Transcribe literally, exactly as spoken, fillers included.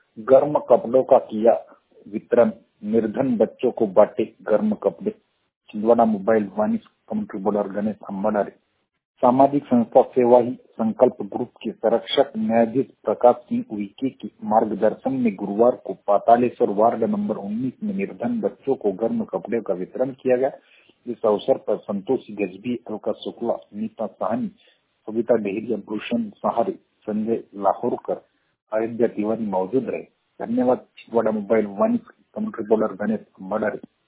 गर्म कपड़ों का किया वितरण, निर्धन बच्चों को बांटे गर्म कपड़े। छिंदवाड़ा मोबाइल वाणिज्य कमेटी बोर्ड गणेश अंबाडारे। सामाजिक संस्था सेवा ही संकल्प ग्रुप के संरक्षक न्यायाधीश प्रकाश सिंह उइके के मार्गदर्शन में गुरुवार को पातालेश्वर वार्ड नंबर उन्नीस में निर्धन बच्चों को गर्म कपड़े का वितरण किया गया। इस अवसर पर संतोषी गजबी, अलका शुक्ला, नीता साहनी, सविता डेहरिया, भूषण सहारे, संजय लाहौरकर, अयोध्या तिवारी मौजूद रहे। धन्यवाद। छिंदवाड़ा मोबाइल वाणिज्य कमेटी बोर्ड गणेश अंबाडारे।